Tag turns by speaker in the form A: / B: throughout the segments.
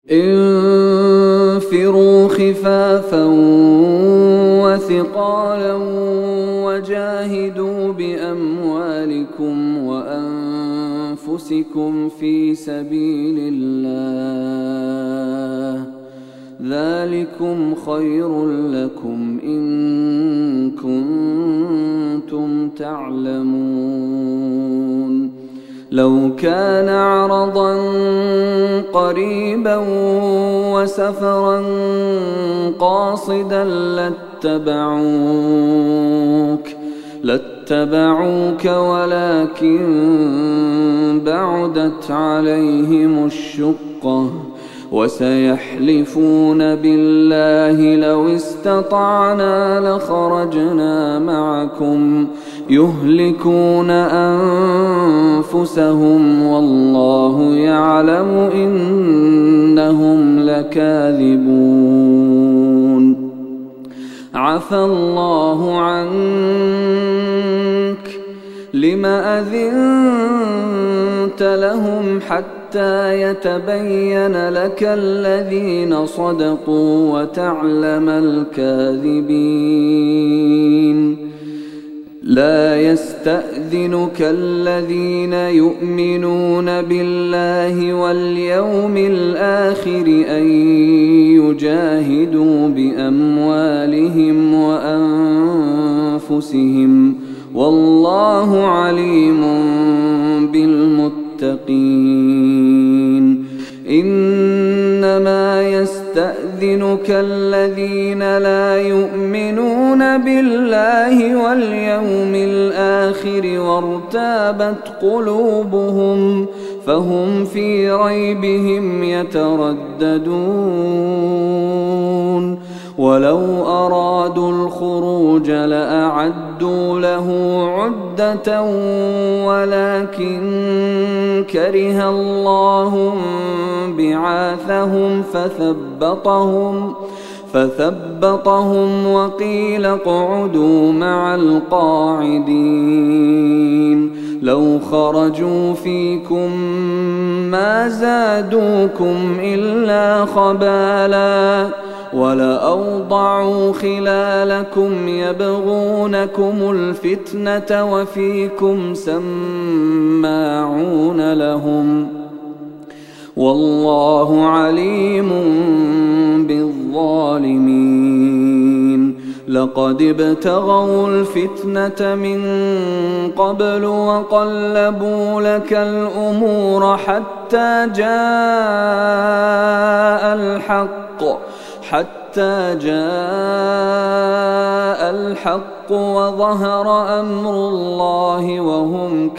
A: انفروا خفافا وثقالا وجاهدوا بأموالكم وأنفسكم في سبيل الله ذلكم خير لكم إن كنتم تعلمون. لو كان عرضا قريبا وسفرا قاصدا لاتبعوك ولكن بعدت عليهم الشقة وسيحلفون بالله لو استطعنا لخرجنا معكم يهلكون أنفسهم والله يعلم إنهم لكاذبون. عفى الله عنك لم أذنت لهم حتى يتبين لك الذين صدقوا وتعلم الكاذبين. لا يستأذنك الذين يؤمنون بالله واليوم الآخر أن يجاهدوا بأموالهم وأنفسهم والله عليم بالمتقين. إنما يستأذنك الذين لا يؤمنون بالله واليوم الآخر وارتابت قلوبهم فهم في ريبهم يترددون. ولو أرادوا الخروج لأعدوا له عدة ولكن كره الله بعاثهم فثبطهم وقيل اقعدوا مع القاعدين. لو خرجوا فيكم ما زادوكم إلا خبالا ولأوضعوا خلالكم يبغونكم الفتنة وفيكم سماعون لهم والله عليم بالظالمين. لقد ابتغوا الفتنة من قبل وقلبوا لك الأمور حتى جاء الحق وظهر أمر الله وهم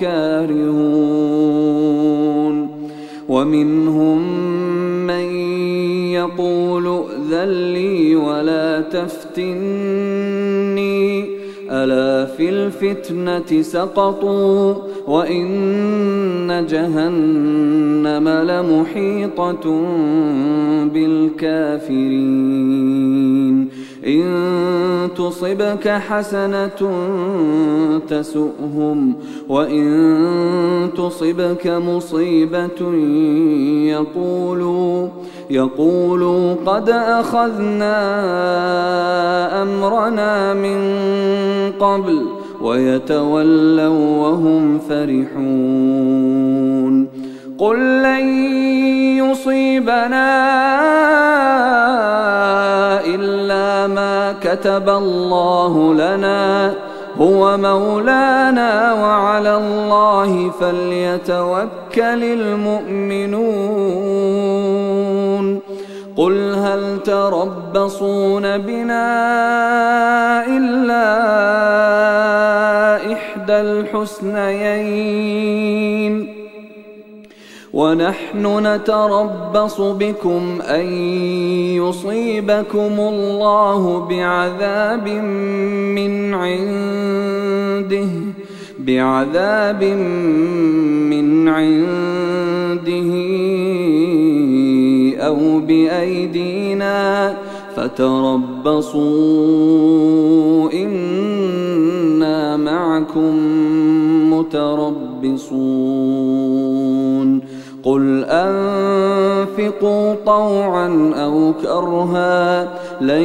A: كارهون. ومنهم من يقول ائذن لي ولا تفتني ألا في الفتنة سقطوا وإن جهنم لمحيطة بالكافرين. إن تصبك حسنة تسؤهم وإن تصبك مصيبة يقولوا قد أخذنا أمرنا من قبل ويتولوا وهم فرحون. قل لن يصيبنا إلا ما كتب الله لنا هو مولانا وعلى الله فليتوكل المؤمنون. قل هل تربصون بنا إلا إحدى الحسنيين ونحن نتربص بكم أن يصيبكم الله بعذاب من عنده أو بأيدينا فتربصوا إنا معكم متربصون. قل أنفقوا طوعا أو كرها لن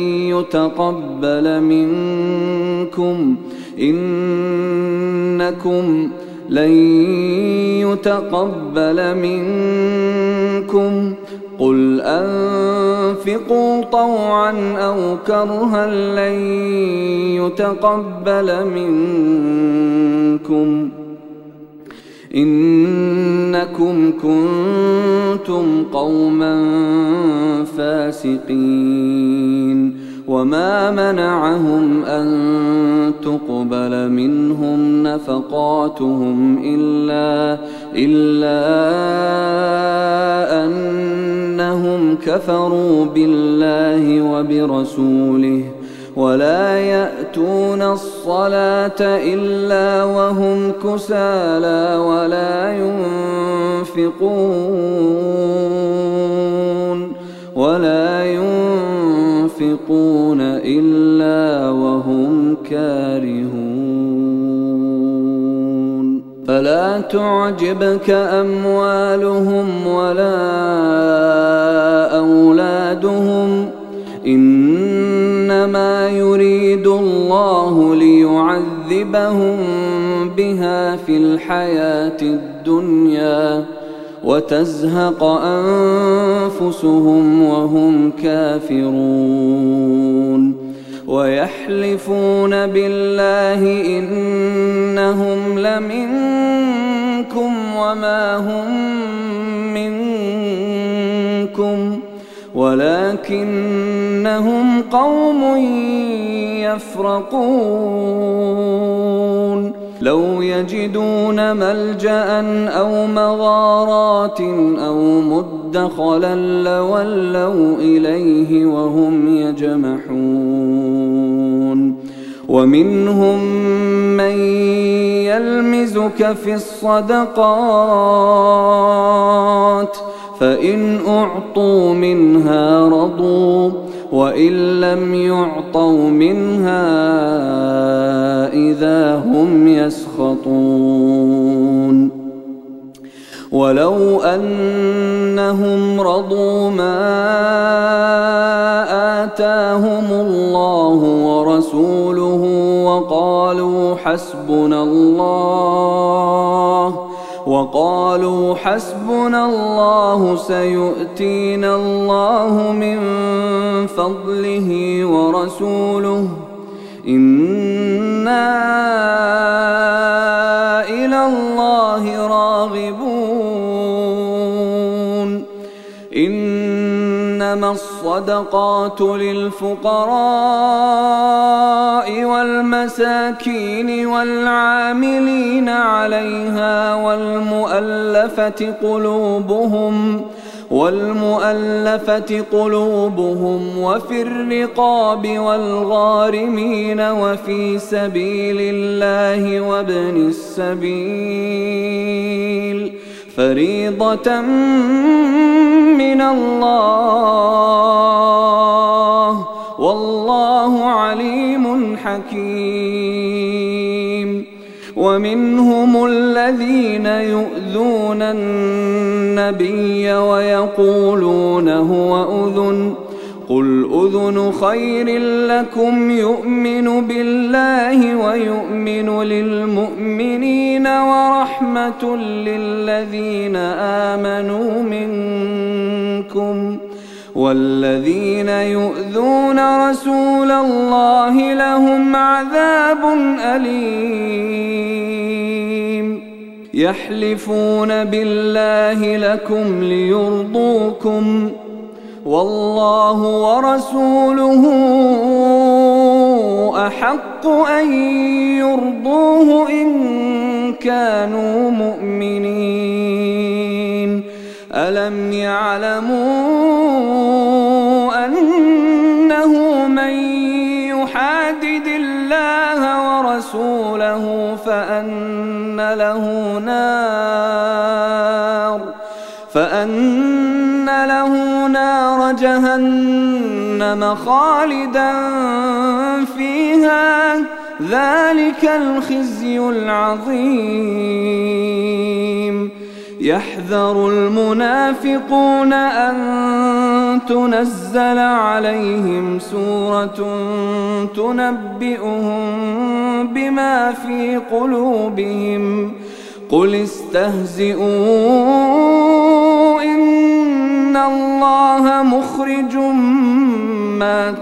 A: يتقبل منكم قل أنفقوا طوعا أو كرها لن يتقبل منكم إنكم كنتم قوما فاسقين. وما منعهم أن تقبل منهم نفقاتهم إلا أنهم كفروا بالله وبرسوله ولا يأتون الصلاة إلا وهم كسالى ولا ينفقون إلا وهم كارهون. فلا تعجبك أموالهم ولا أولادهم إنما يريد الله ليعذبهم بها في الحياة الدنيا وتزهق أنفسهم وهم كافرون. ويحلفون بالله إنهم لمنكم وما هم منكم ولكنهم قوم يفرقون. لو يجدون ملجأ أو مغارات أو مدخلا لولوا إليه وهم يجمحون. ومنهم من يلمزك في الصدقات فإن أعطوا منها رضوا وإن لم يعطوا منها إذا هم يسخطون. ولو أنهم رضوا ما آتاهم الله ورسوله وقالوا حسبنا الله سيؤتينا الله من فضله ورسوله إنا إلى الله راغبون. إنما الصدقات للفقراء والمساكين والعاملين عليها والمؤلفة قلوبهم وفي الرقاب والغارمين وفي سبيل الله وابن السبيل فريضة من الله والله عليم حكيم. ومنهم الذين يؤذون النبي ويقولون هو أذن قل أذن خير لكم يؤمن بالله ويؤمن للمؤمنين ورحمة للذين آمنوا منكم والذين يؤذون رسول الله لهم عذاب أليم. يحلفون بالله لكم ليرضوكم والله ورسوله أحق أن يرضوه إن كانوا مؤمنين. ألم يعلموا أنه من يحادد الله ورسوله فأن له نار جهنم خالدا فيها ذلك الخزي العظيم. يحذر المنافقون أن تنزل عليهم سورة تنبئهم بما في قلوبهم قل استهزئوا إن الله مخرج ما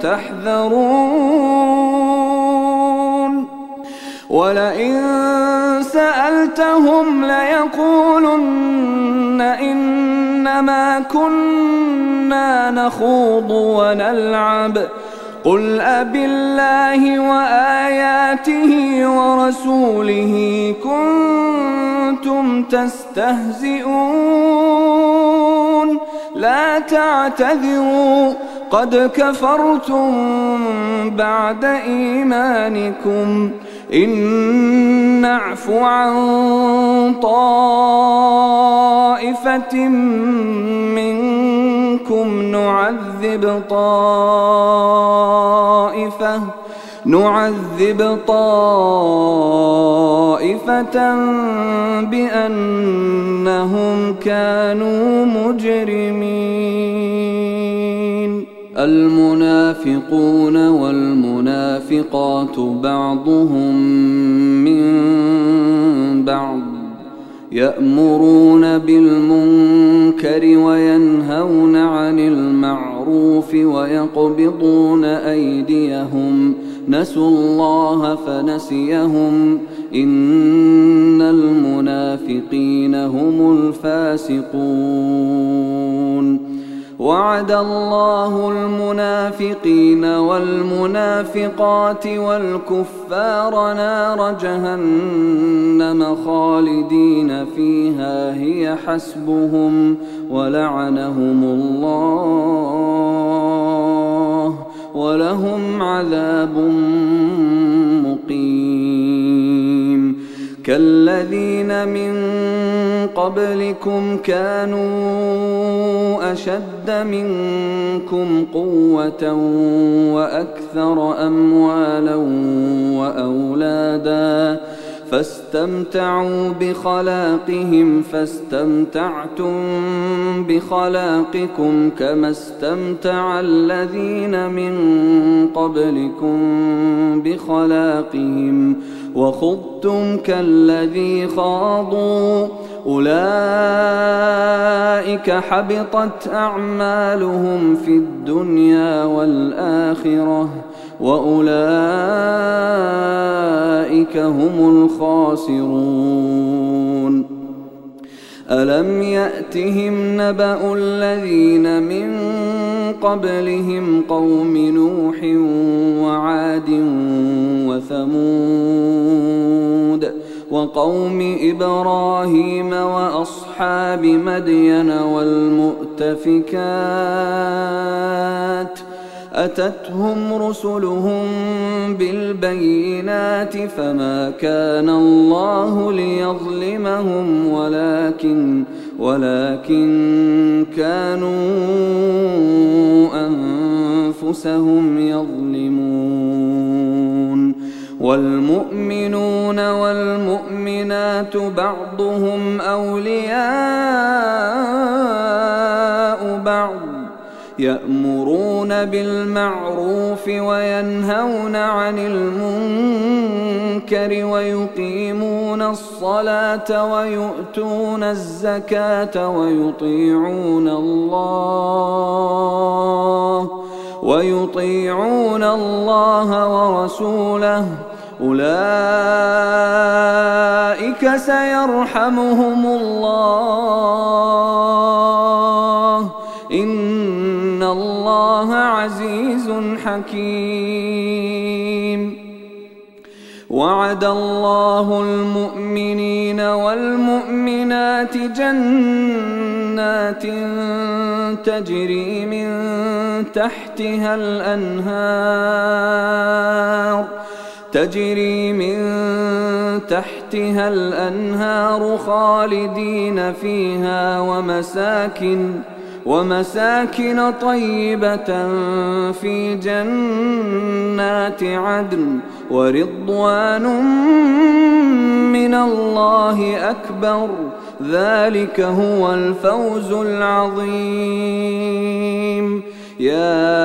A: تحذرون ولئن سألتهم ليقولن إنما كنا نخوض ونلعب قل أبالله وآياته ورسوله كنتم تستهزئون لا تعتذروا قد كفرتم بعد إيمانكم إن نعف عن طائفة منكم نعذب طائفة بأنهم كانوا مجرمين المنافقون والمنافقات بعضهم من بعض يأمرون بالمنكر وينهون عن المعروف ويقبضون أيديهم نسوا الله فنسيهم إن المنافقين هم الفاسقون وعد الله المنافقين والمنافقات والكفار نار جهنم خالدين فيها هي حسبهم ولعنهم الله ولهم عذاب مقيم كالذين من قبلكم كانوا أشد منكم قوة وأكثر أموالا وأولادا فاستمتعوا بخلاقهم فاستمتعتم بخلاقكم كما استمتع الذين من قبلكم بخلاقهم وخضتم كالذي خاضوا أولئك حبطت أعمالهم في الدنيا والآخرة وأولئك هم الخاسرون ألم يأتهم نبأ الذين من قبلهم قوم نوح وعاد وثمود وقوم إبراهيم وأصحاب مدين والمؤتفكات أتتهم رسلهم بالبينات فما كان الله ليظلمهم ولكن كانوا أنفسهم يظلمون والمؤمنون والمؤمنات بعضهم أولياء بعض يأمرون بالمعروف وينهون عن المنكر ويقيمون الصلاة ويؤتون الزكاة ويطيعون الله ورسوله أولئك سيرحمهم الله إن الله عزيز حكيم وعد الله المؤمنين والمؤمنات جنات تجري من تحتها الأنهار خالدين فيها ومساكن طيبة في جنات عدن ورضوان من الله أكبر ذلك هو الفوز العظيم. يا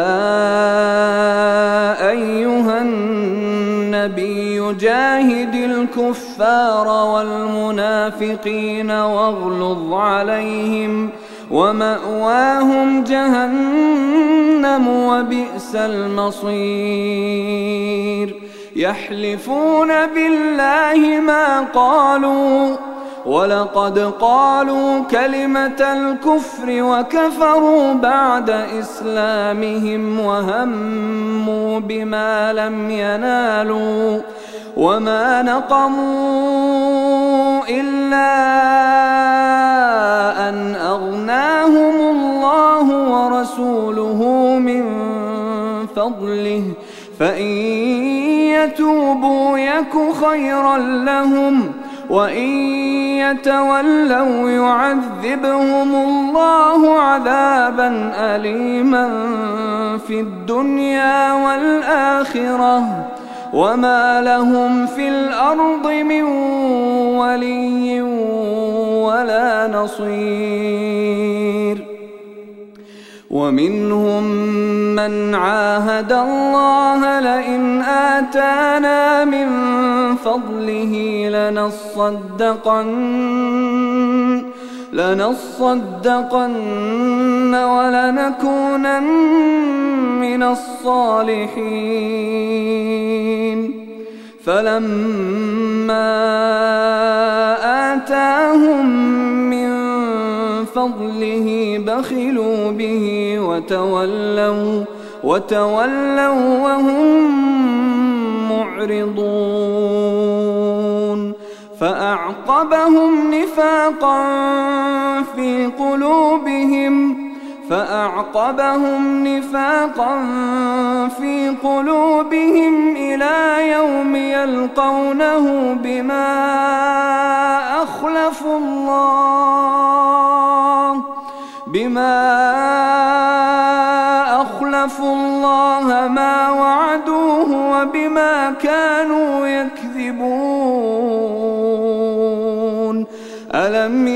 A: أيها النبي جاهد الكفار والمنافقين واغلظ عليهم ومأواهم جهنم وبئس المصير. يحلفون بالله ما قالوا ولقد قالوا كلمة الكفر وكفروا بعد إسلامهم وهموا بما لم ينالوا وما نقموا إلا أن أغناهم الله ورسوله من فضله فإن يتوبوا يك خيرا لهم وإن يتولوا يعذبهم الله عذابا أليما في الدنيا والآخرة وما لهم في الأرض من ولي ولا نصير. ومنهم من عاهد الله لئن آتانا من فضله لنصدقن ولنكونن من الصالحين. فلما آتاهم من فضله بخلوا به وتولوا وهم معرضون. فأعقبهم نفاقا في قلوبهم إلى يوم يلقونه بما أخلفوا الله ما وعدوه وبما كانوا يكذبون. ألم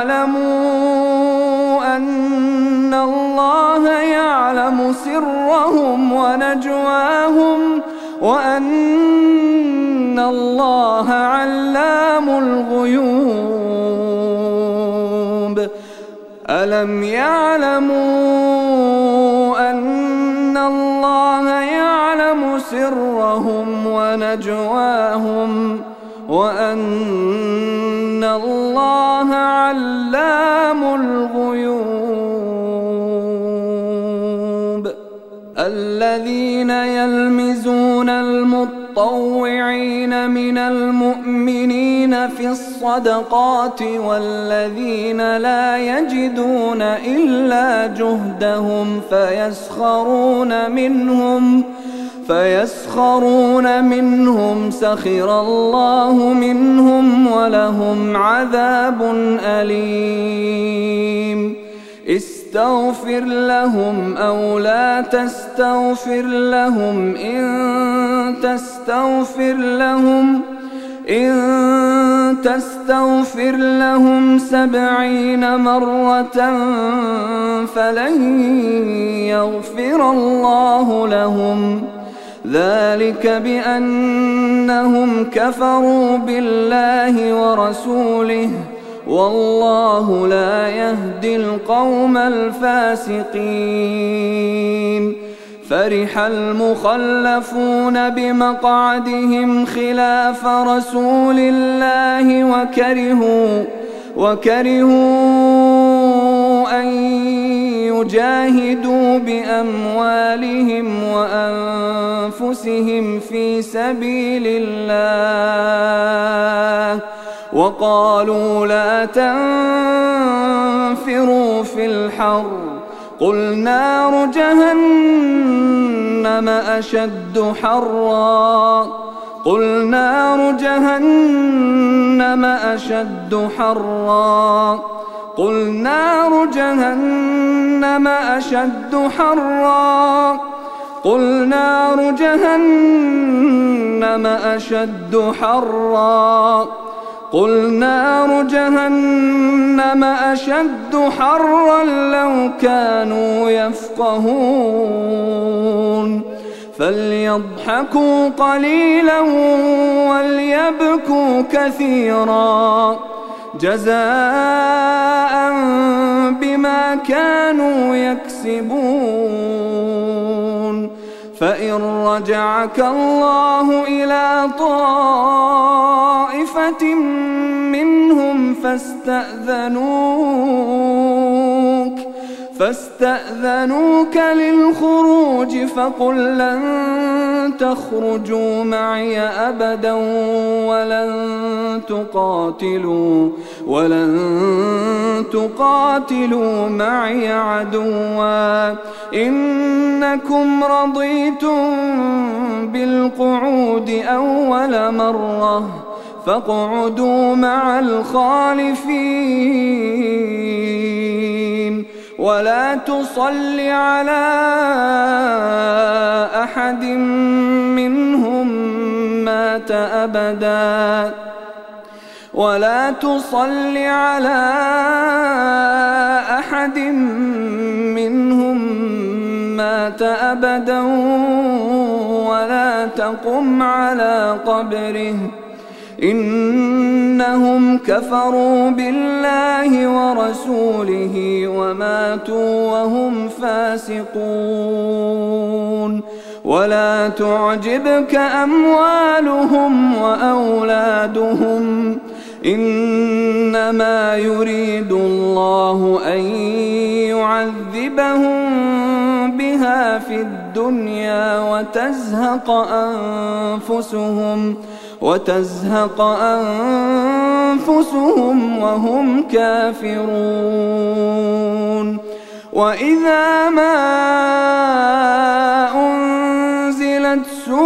A: يعلموا أن الله يعلم سرهم ونجواهم وأن الله علام الغيوب. ألم يعلموا أن الله يعلم سرهم ونجواهم وأن الله علام الغيوب. الذين يلمزون المطوعين من المؤمنين في الصدقات والذين لا يجدون إلا جهدهم فيسخرون منهم سخر الله منهم ولهم عذاب أليم. استغفر لهم أو لا تستغفر لهم إن تستغفر لهم 70 مرة فلن يغفر الله لهم ذلك بأنهم كفروا بالله ورسوله والله لا يهدي القوم الفاسقين. فرح المخلفون بمقعدهم خلاف رسول الله وكرهوا أن يجاهدوا بأموالهم وأنفسهم في سبيل الله وقالوا لا تنفروا في الحر قل نار جهنم أشد حرا قل نار جهنم أشد حرا لو كانوا يفقهون فليضحكوا قليلا وليبكوا كثيرا جزاء بما كانوا يكسبون فإن رجعك الله إلى طائفة منهم فاستأذنوك للخروج فقل لن تخرجوا معي أبدا ولن تقاتلوا معي عدوا إنكم رضيتم بالقعود أول مرة فاقعدوا مع الخالفين ولا تصل على أحد منهم مات أبدا ولا تصل على أحد منهم مات أبدا ولا تقم على قبره إنهم كفروا بالله ورسوله وماتوا وهم فاسقون ولا تعجبك أموالهم وأولادهم إنما يريد الله أن يعذبهم بها في الدنيا وتزهق أنفسهم وهم كافرون وإذا ما أنزلت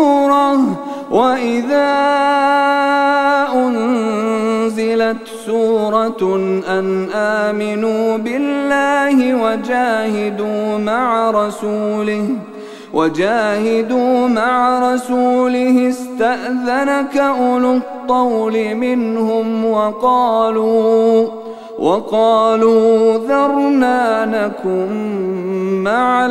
A: سورة أن آمنوا بالله وجاهدوا مع رسوله استأذنك أولو الطول منهم وقالوا ذرنا نكن مع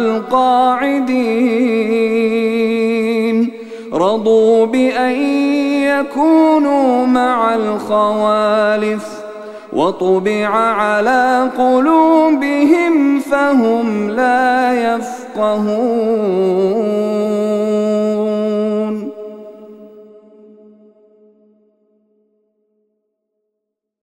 A: القاعدين رضوا بأن يكونوا مع الخوالف وطبع على قلوبهم فهم لا يفقهون